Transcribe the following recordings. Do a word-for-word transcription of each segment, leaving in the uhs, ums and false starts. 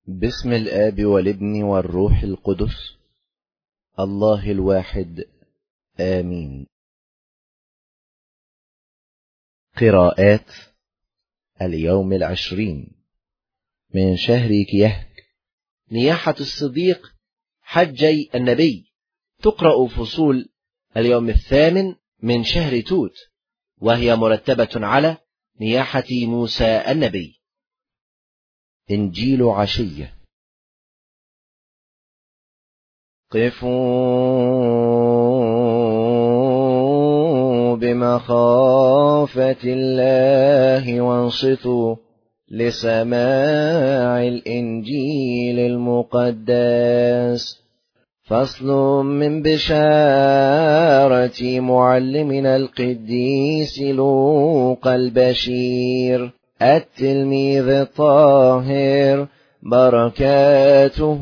باسم الآب والابن والروح القدس الله الواحد آمين. قراءات اليوم العشرين من شهر كيهك. نياحة الصديق حجي النبي. تقرأ فصول اليوم الثامن من شهر توت، وهي مرتبة على نياحة موسى النبي. إنجيل عشية. قفوا بمخافة الله وانصتوا لسماع الإنجيل المقدس. فصل من بشارة معلمنا القديس لوقا البشير التلميذ الطاهر، بركاته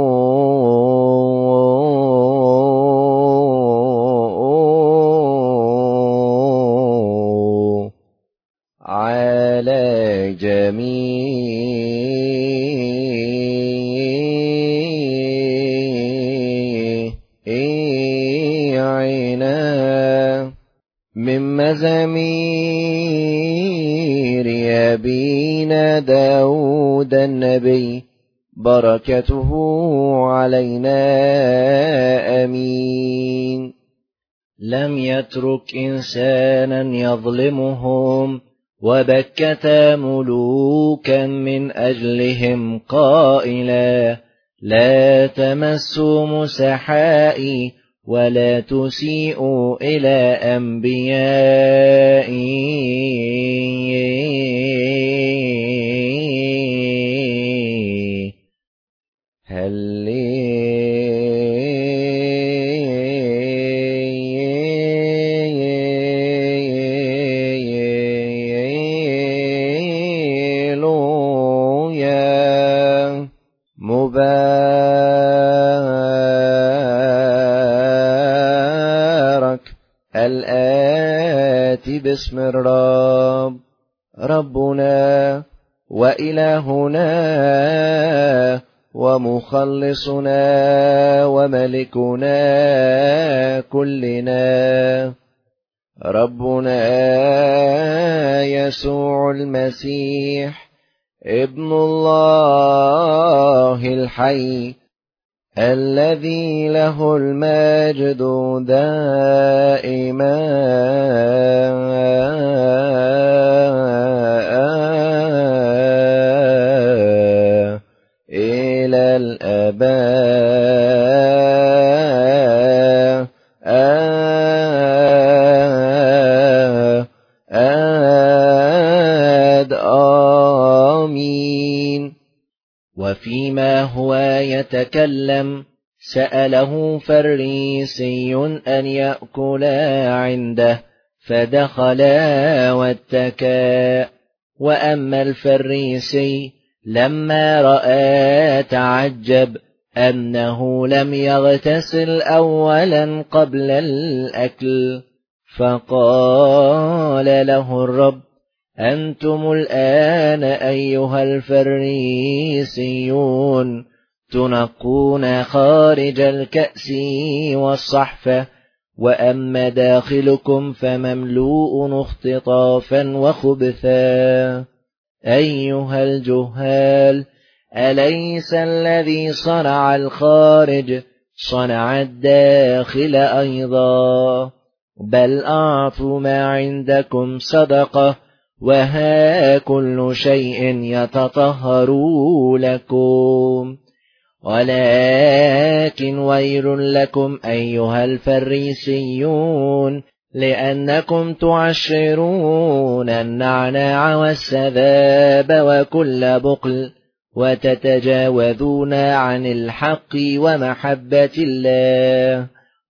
على جميعنا. من مزامير أبينا داود النبي، بركته علينا آمين. لم يترك إنسانا يظلمهم، وبكت ملوكا من أجلهم قائلا: لا تمسوا مسحائي ولا تسيئوا إلى أنبيائي. هللويا. مبارك الآتي باسم الرب، ربنا وإلهنا ومخلصنا وملكنا كلنا، ربنا يسوع المسيح ابن الله الحي، الذي له المجد دائما إلى الآباء. آمين. وفيما هو يتكلم سأله فريسي أن يأكلا عنده، فدخلا واتكا. وأما الفريسي لما رأى تعجب أنه لم يغتسل أولا قبل الأكل، فقال له الرب: أنتم الآن أيها الفريسيون تنقون خارج الكأس والصحفة، وأما داخلكم فمملوء اختطافا وخبثا. أيها الجهال، أليس الذي صنع الخارج صنع الداخل أيضا؟ بل أعطوا ما عندكم صدقة، وها كل شيء يتطهر لكم. ولكن ويل لكم أيها الفريسيون، لأنكم تعشرون النعناع والسذاب وكل بقل، وتتجاوزون عن الحق ومحبة الله،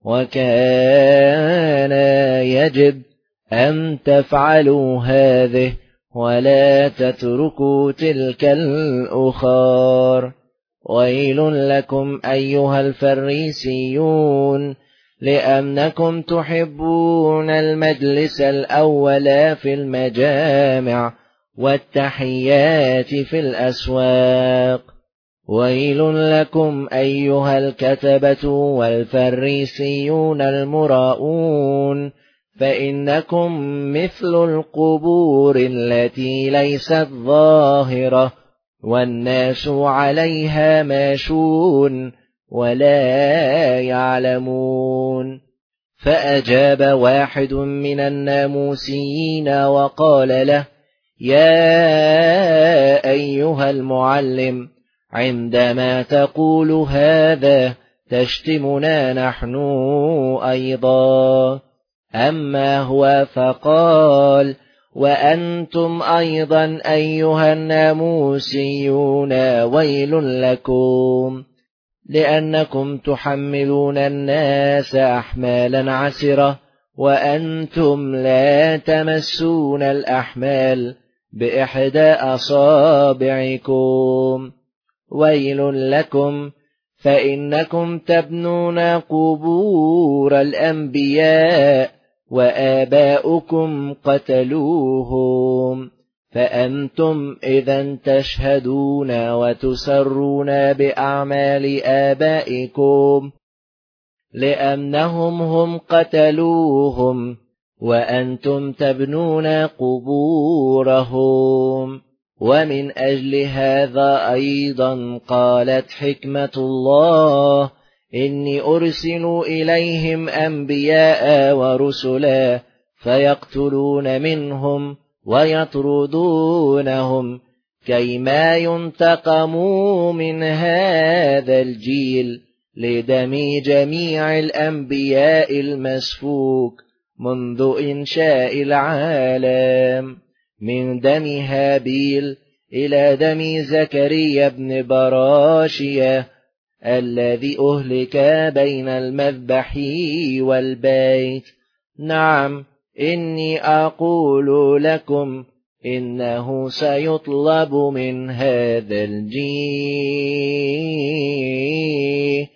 وكان يجب أن تفعلوا هذه ولا تتركوا تلك الأخر. ويل لكم أيها الفريسيون، لأنكم تحبون المجلس الأول في المجامع والتحيات في الأسواق، ويل لكم أيها الكتبة والفريسيون المراؤون، فإنكم مثل القبور التي ليست ظاهرة والناس عليها ماشون ولا يعلمون. فأجاب واحد من الناموسيين وقال له: يا أيها المعلم، عندما تقول هذا تشتمنا نحن أيضا. أما هو فقال: وأنتم أيضا أيها الناموسيون ويل لكم، لأنكم تحملون الناس أحمالا عسرة وأنتم لا تمسون الأحمال بإحدى أصابعكم. ويل لكم، فإنكم تبنون قبور الأنبياء وآباؤكم قتلوهم، فأنتم إذا تشهدون وتسرون بأعمال آبائكم، لأنهم هم قتلوهم وأنتم تبنون قبورهم. ومن أجل هذا أيضا قالت حكمة الله: إني أرسل إليهم أنبياء ورسلا فيقتلون منهم ويطردونهم، كيما ينتقموا من هذا الجيل لدم جميع الأنبياء المسفوك منذ إنشاء العالم، من دم هابيل إلى دم زكريا بن براشية الذي أهلك بين المذبح والبيت. نعم، إني أقول لكم إنه سيطلب من هذا الجيل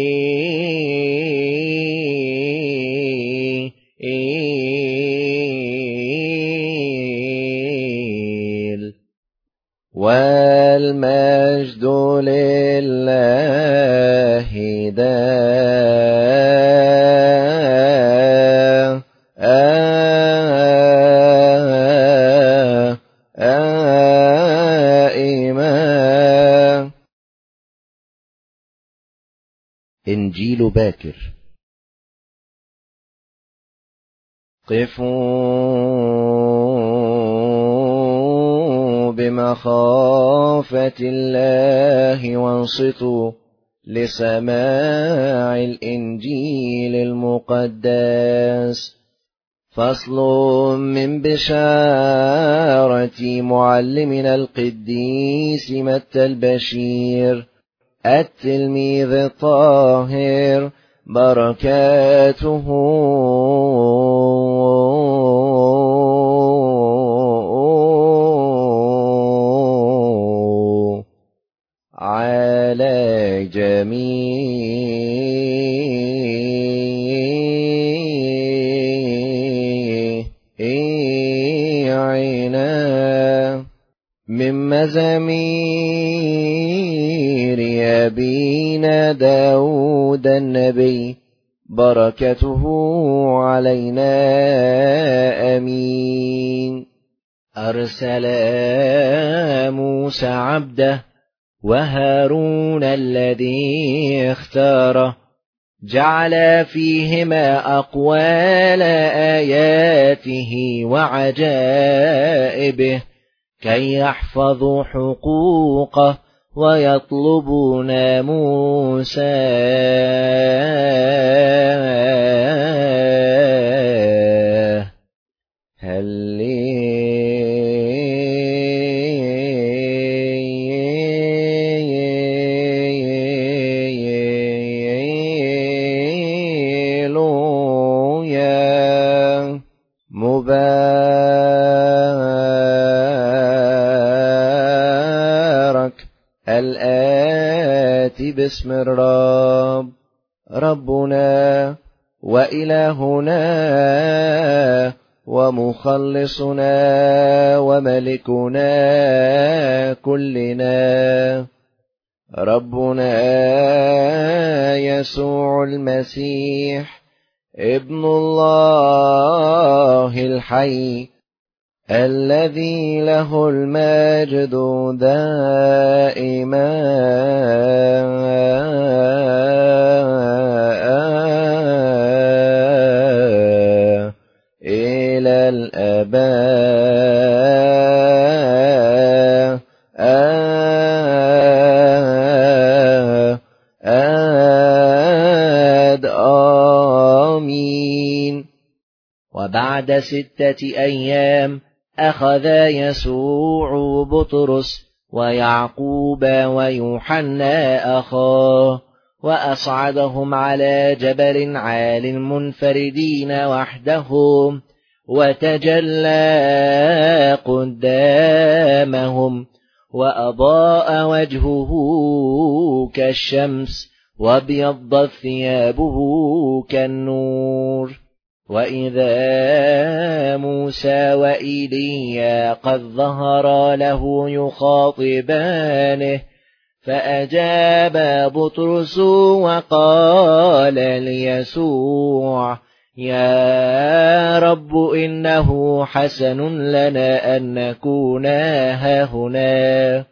والمجد لله دائما. إنجيل باكر. قفوا بمخافة الله وانصتوا لسماع الإنجيل المقدس. فصل من بشارة معلمنا القديس متى البشير التلميذ الطاهر، بركاته على جميعنا. من مزامير أبينا داود النبي، بركته علينا آمين. أرسل موسى عبده وهارون الذي اختاره، جعل فيهما أقوال آياته وعجائبه، كي يحفظوا حقوقه ويطلبوا ناموسه. هللويا. مبارك الآتي باسم الرب، ربنا وإلهنا ومخلصنا وملكنا كلنا، ربنا يسوع المسيح ابن الله الحي الذي له المجد دائما إلى الآباء آمين. وبعد ستة أيام أخذ يسوع بطرس ويعقوب ويوحنا أخاه وأصعدهم على جبل عال منفردين وحدهم، وتجلى قدامهم وأضاء وجهه كالشمس وابيضت ثيابه كالنور. وإذا موسى وإيليا قد ظهرا له يخاطبانه، فأجاب بطرس وقال ليسوع: يا رب، إنه حسن لنا أن نكون هاهنا.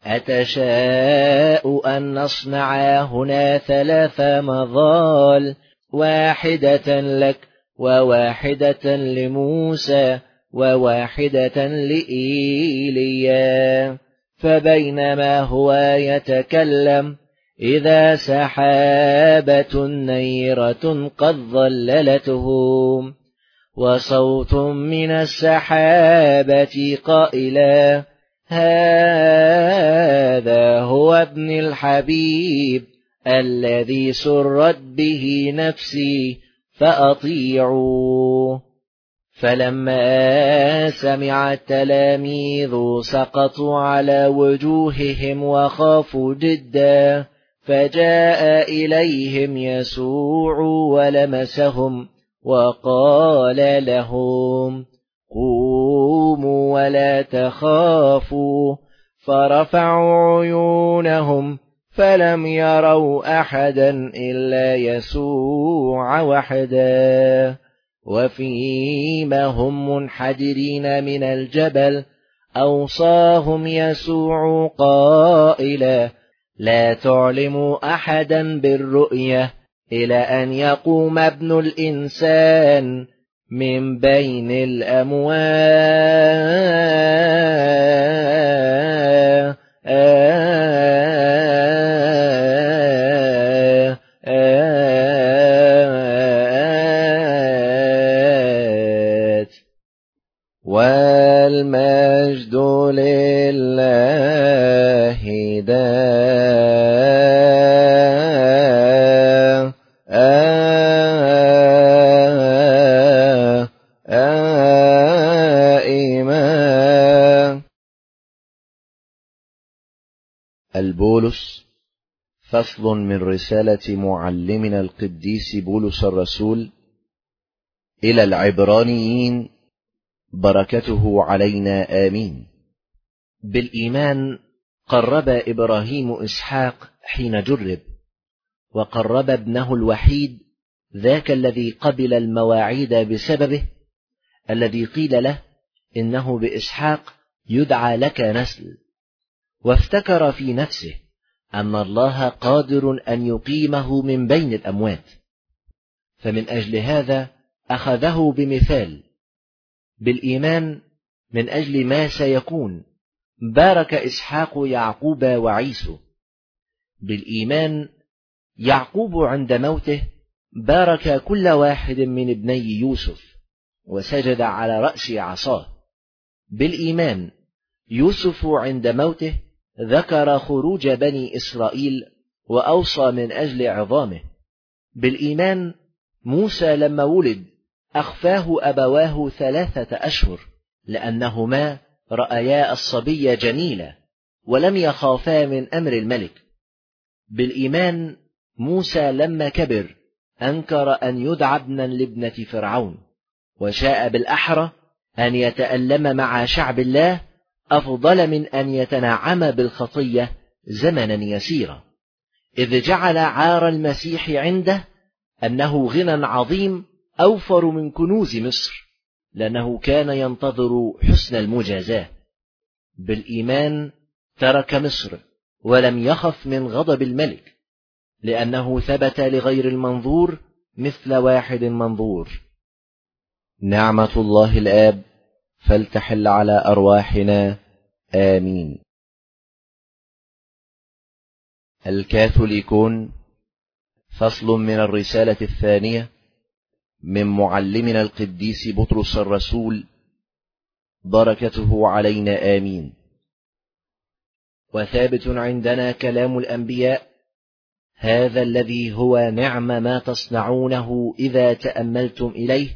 أتشاء أن نصنع هنا ثلاث مظال، واحدة لك وواحدة لموسى وواحدة لإيليا؟ فبينما هو يتكلم إذا سحابة نيرة قد ظللتهم، وصوت من السحابة قائلا: هذا هو ابن الحبيب الذي سرت به نفسي فأطيعوه. فلما سمع التلاميذ سقطوا على وجوههم وخافوا جدا، فجاء إليهم يسوع ولمسهم وقال لهم: قوموا ولا تخافوا. فرفعوا عيونهم فلم يروا أحدا إلا يسوع وحده. وفيما هم منحدرين من الجبل أوصاهم يسوع قائلا: لا تعلموا أحدا بالرؤية إلى أن يقوم ابن الإنسان من بين الأموات. والمجد لله دائما. البولس، فصل من رسالة معلمنا القديس بولس الرسول إلى العبرانيين، بركته علينا آمين. بالإيمان قرب إبراهيم إسحاق حين جرب، وقرب ابنه الوحيد، ذاك الذي قبل المواعيد بسببه، الذي قيل له: إنه بإسحاق يدعى لك نسل. وافتكر في نفسه أن الله قادر أن يقيمه من بين الأموات، فمن أجل هذا أخذه بمثال. بالإيمان من أجل ما سيكون بارك إسحاق يعقوب وعيسو. بالإيمان يعقوب عند موته بارك كل واحد من ابني يوسف وسجد على رأس عصاه. بالإيمان يوسف عند موته ذكر خروج بني إسرائيل وأوصى من أجل عظامه. بالإيمان موسى لما ولد أخفاه أبواه ثلاثة أشهر، لأنهما رأيا الصبي جميلا ولم يخافا من أمر الملك. بالإيمان موسى لما كبر أنكر أن يدعى ابنا لابنة فرعون، وشاء بالأحرى أن يتألم مع شعب الله أفضل من أن يتنعم بالخطية زمنا يسيرا، إذ جعل عار المسيح عنده أنه غنى عظيم أوفر من كنوز مصر، لأنه كان ينتظر حسن المجازاة. بالإيمان ترك مصر ولم يخف من غضب الملك، لأنه ثبت لغير المنظور مثل واحد منظور. نعمة الله الآب فلتحل على أرواحنا آمين. الكاثوليكون، فصل من الرسالة الثانية من معلمنا القديس بطرس الرسول، بركته علينا آمين. وثابت عندنا كلام الأنبياء، هذا الذي هو نعم ما تصنعونه إذا تأملتم إليه،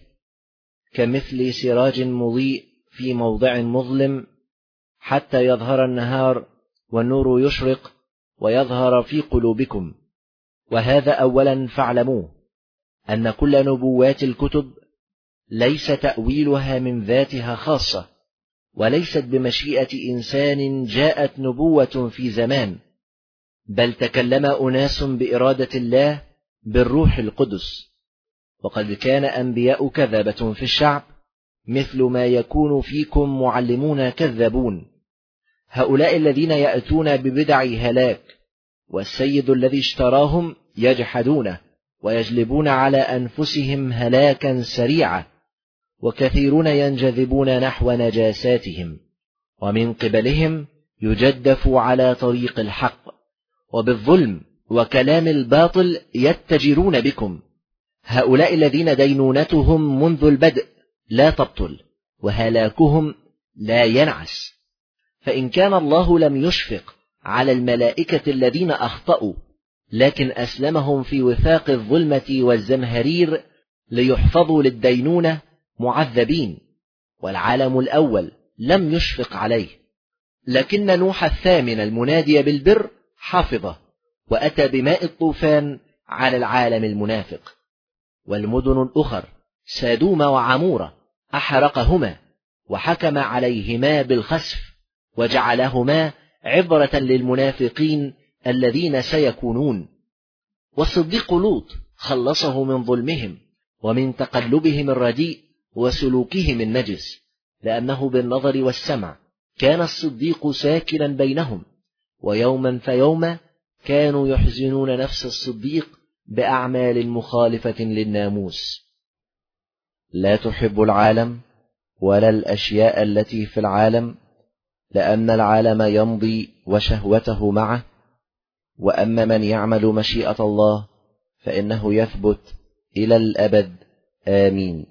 كمثل سراج مضيء في موضع مظلم، حتى يظهر النهار والنور يشرق ويظهر في قلوبكم. وهذا أولا فاعلموه، أن كل نبوات الكتب ليس تأويلها من ذاتها خاصة، وليست بمشيئة إنسان جاءت نبوة في زمان، بل تكلم أناس بإرادة الله بالروح القدس. وقد كان أنبياء كذبة في الشعب، مثل ما يكون فيكم معلمون كذابون، هؤلاء الذين يأتون ببدع هلاك، والسيد الذي اشتراهم يجحدونه ويجلبون على أنفسهم هلاكا سريعا، وكثيرون ينجذبون نحو نجاساتهم، ومن قبلهم يجدف على طريق الحق، وبالظلم وكلام الباطل يتجرون بكم. هؤلاء الذين دينونتهم منذ البدء لا تبطل، وهلاكهم لا ينعس. فإن كان الله لم يشفق على الملائكة الذين أخطأوا، لكن أسلمهم في وثاق الظلمة والزمهرير ليحفظوا للدينونة معذبين، والعالم الأول لم يشفق عليه، لكن نوح الثامن المنادي بالبر حفظه، وأتى بماء الطوفان على العالم المنافق. والمدن الأخر سادوم وعمورة أحرقهما، وحكم عليهما بالخسف، وجعلهما عبرة للمنافقين الذين سيكونون. والصديق لوط خلصه من ظلمهم ومن تقلبهم الرديء وسلوكهم النجس، لأنه بالنظر والسمع كان الصديق ساكنا بينهم، ويوما فيوما كانوا يحزنون نفس الصديق بأعمال مخالفة للناموس. لا تحب العالم ولا الأشياء التي في العالم، لأن العالم يمضي وشهوته معه، وأما من يعمل مشيئة الله فإنه يثبت إلى الأبد آمين.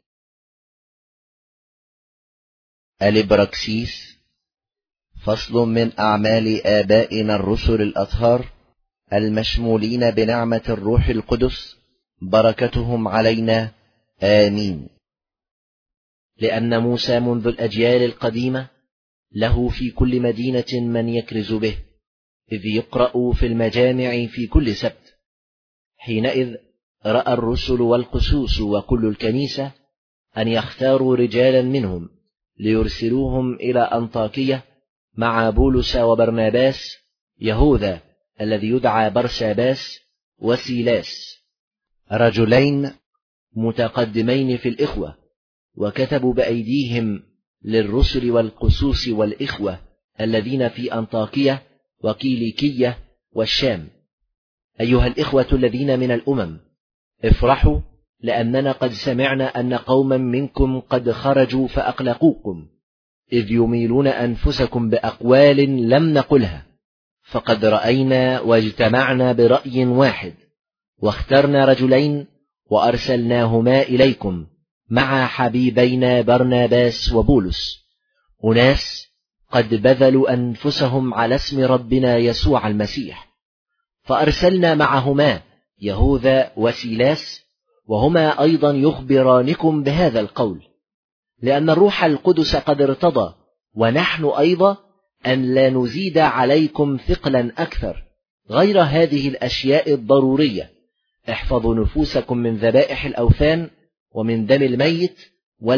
الإبراكسيس، فصل من أعمال آبائنا الرسل الأطهار المشمولين بنعمة الروح القدس، بركتهم علينا آمين. لأن موسى منذ الأجيال القديمة له في كل مدينة من يكرز به، إذ يقرأ في المجامع في كل سبت. حينئذ رأى الرسل والقسوس وكل الكنيسة أن يختاروا رجالا منهم ليرسلوهم إلى أنطاكية مع بولس وبرناباس، يهوذا الذي يدعى برساباس، وسيلاس، رجلين متقدمين في الإخوة، وكتبوا بأيديهم للرسل والقسوس والإخوة الذين في أنطاكية وكيليكية والشام: أيها الإخوة الذين من الأمم، افرحوا، لأننا قد سمعنا أن قوما منكم قد خرجوا فأقلقوكم، إذ يميلون أنفسكم بأقوال لم نقلها. فقد رأينا واجتمعنا برأي واحد، واخترنا رجلين وأرسلناهما إليكم مع حبيبينا برناباس وبولس، أناس قد بذلوا أنفسهم على اسم ربنا يسوع المسيح. فأرسلنا معهما يهوذا وسيلاس، وهما أيضا يخبرانكم بهذا القول، لأن الروح القدس قد ارتضى، ونحن أيضا، أن لا نزيد عليكم ثقلا أكثر غير هذه الأشياء الضرورية: احفظوا نفوسكم من ذبائح الأوثان، ومن دم الميت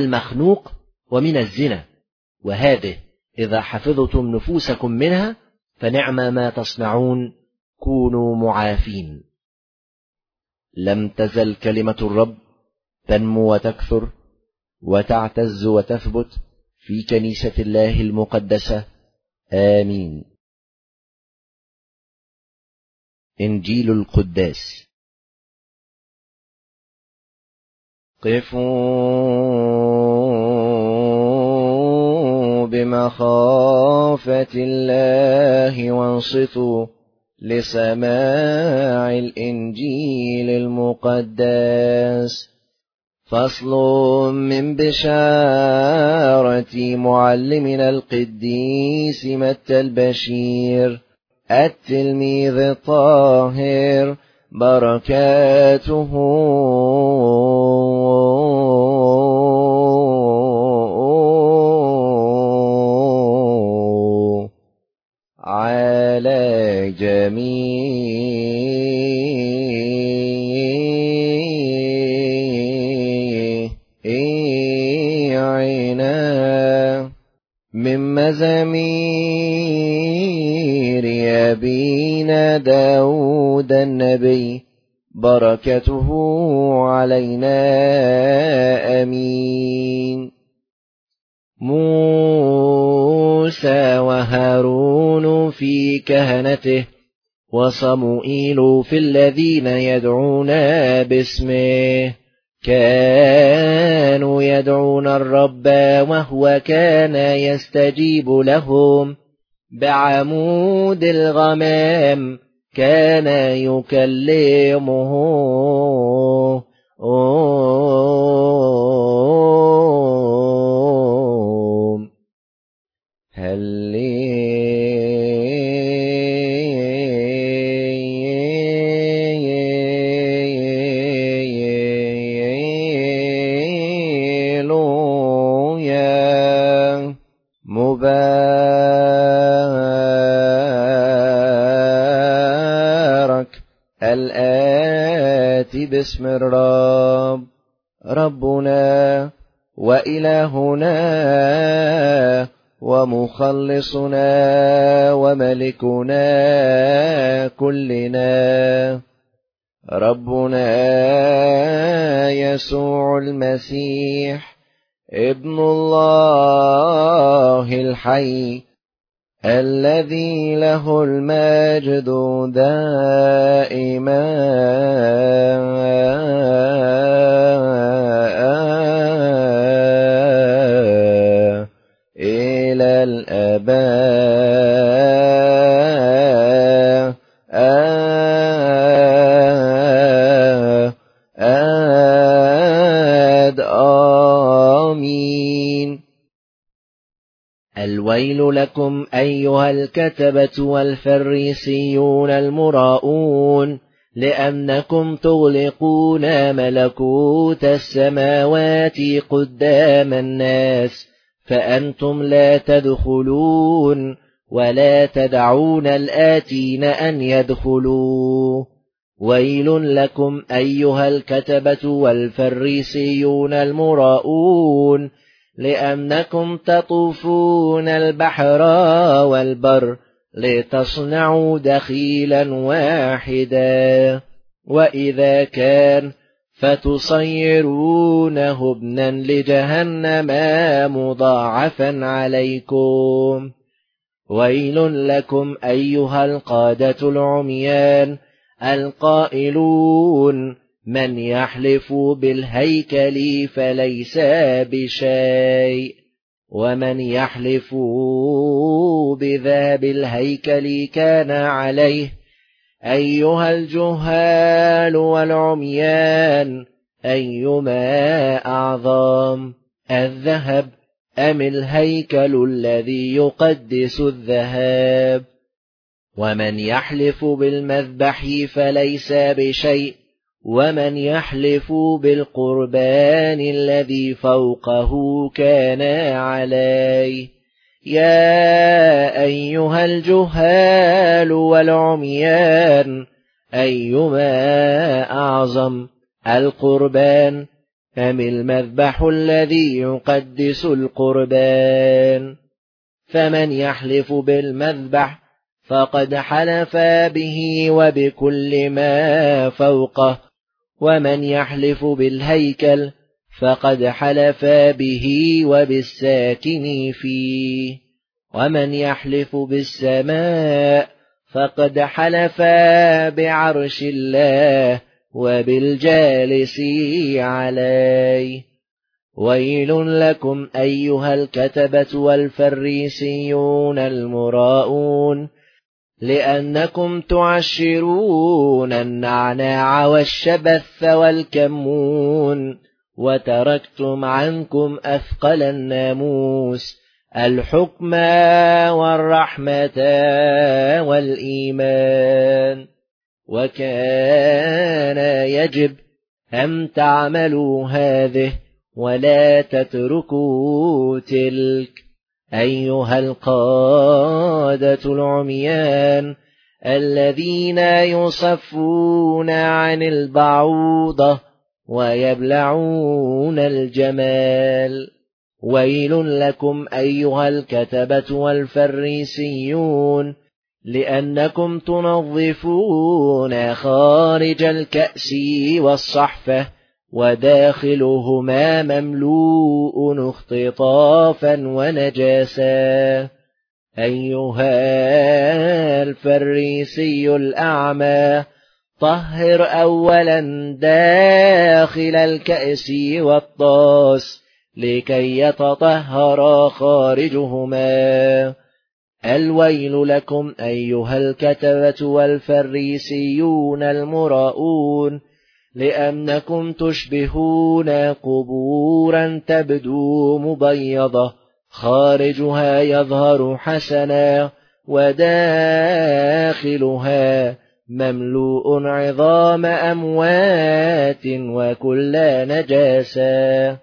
والمخنوق، ومن الزنا، وهذه إذا حفظتم نفوسكم منها فنعم ما تصنعون، كونوا معافين. لم تزل كلمة الرب تنمو وتكثر وتعتز وتثبت في كنيسة الله المقدسة. آمين. إنجيل القداس. قفوا بمخافة الله وانصتوا لسماع الإنجيل المقدس. فصل من بشارة معلمنا القديس متى البشير التلميذ الطاهر، بركاته على جميعنا. من مزامير أبينا داود النبي، بركته علينا. آمين. موسى وهارون في كهنته، وصموئيل في الذين يدعون باسمه. كانوا يدعون الرب وهو كان يستجيب لهم. بعمود الغمام كان يكلمه. هللويا. مبارك الآتي باسم الرب، ربنا وإلهنا ومخلصنا وملكنا كلنا، ربنا يسوع المسيح ابن الله الحي، الذي له المجد دائما إلى الآباء. آمين. الويل لكم أيها الكتبة والفريسيون المراؤون، لأنكم تغلقون ملكوت السماوات قدام الناس، فأنتم لا تدخلون ولا تدعون الآتين أن يدخلوا. ويل لكم أيها الكتبة والفريسيون المراؤون، لأنكم تطوفون البحر والبر لتصنعوا دخيلا واحدا، وإذا كان فتصيرونه ابنا لجهنم مضاعفا عليكم. ويل لكم أيها القادة العميان القائلون: من يحلف بالهيكل فليس بشيء، ومن يحلف بذهب الهيكل كان عليه. أيها الجهال والعميان، أيما أعظم، الذهب أم الهيكل الذي يقدس الذهب؟ ومن يحلف بالمذبح فليس بشيء، ومن يحلف بالقربان الذي فوقه كان عليه. يا أيها الجهال والعميان، أيما أعظم، القربان أم المذبح الذي يقدس القربان؟ فمن يحلف بالمذبح فقد حلفا به وبكل ما فوقه، ومن يحلف بالهيكل فقد حلفا به وبالساكن فيه، ومن يحلف بالسماء فقد حلفا بعرش الله وبالجالس عليه. ويل لكم أيها الكتبة والفريسيون المراؤون، لأنكم تعشرون النعناع والشبث والكمون، وتركتم عنكم أثقل الناموس، الحكم والرحمة والإيمان. وكان يجب أن تعملوا هذه ولا تتركوا تلك. أيها القادة العميان الذين يصفون عن البعوضة ويبلعون الجمال، ويل لكم أيها الكتبة والفريسيون، لأنكم تنظفون خارج الكأس والصحفة، وداخلهما مملوء اختطافا ونجاسا. أيها الفريسي الأعمى، طهر أولا داخل الكأس والطاس لكي يتطهر خارجهما. الويل لكم أيها الكتبة والفريسيون المراؤون، لأنكم تشبهون قبورا تبدو مبيضة، خارجها يظهر حسنا وداخلها مملوء عظام أموات وكل نجاسة.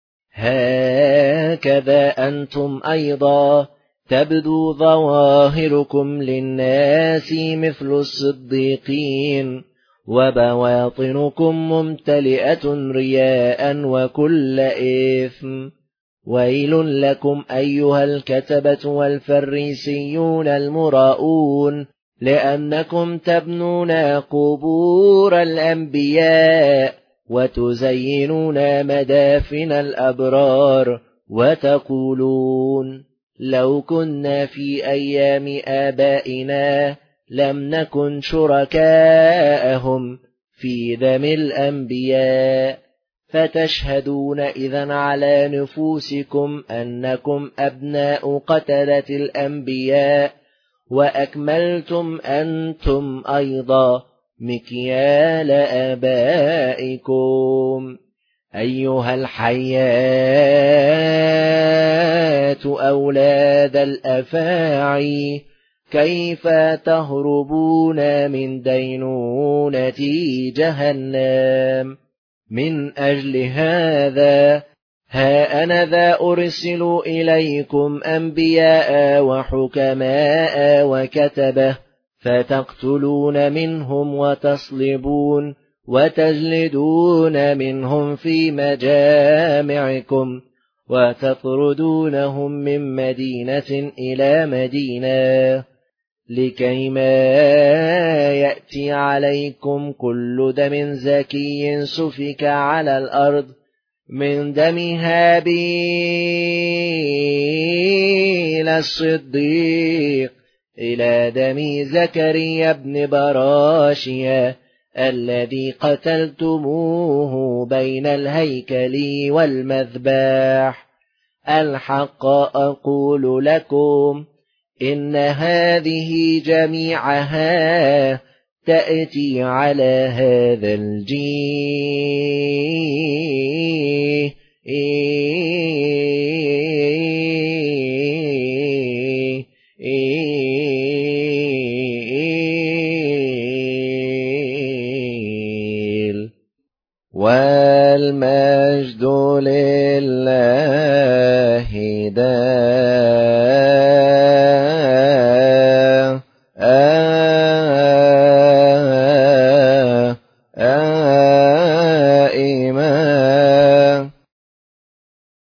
هكذا أنتم أيضا تبدو ظواهركم للناس مثل الصديقين، وبواطنكم ممتلئة رياء وكل إثم. ويل لكم أيها الكتبة والفريسيون المراؤون، لأنكم تبنون قبور الأنبياء وتزينون مدافن الأبرار، وتقولون لو كنا في أيام آبائنا لم نكن شركاءهم في دم الأنبياء، فتشهدون إذن على نفوسكم أنكم أبناء قتلة الأنبياء، وأكملتم أنتم أيضا مكيال آبائكم. أيها الحيات أولاد الأفاعي، كيف تهربون من دينونة جهنم؟ من أجل هذا ها أنا ذا أرسل إليكم أنبياء وحكماء وكتبة، فتقتلون منهم وتصلبون وتجلدون منهم في مجامعكم، وتطردونهم من مدينة إلى مدينة، لكيما يأتي عليكم كل دم زكي سفك على الأرض، من دم هابيل الصديق إلى دم زكريا بن براشيا الذي قتلتموه بين الهيكل والمذبح. الحق أقول لكم إن هذه جميعها تأتي على هذا الجيل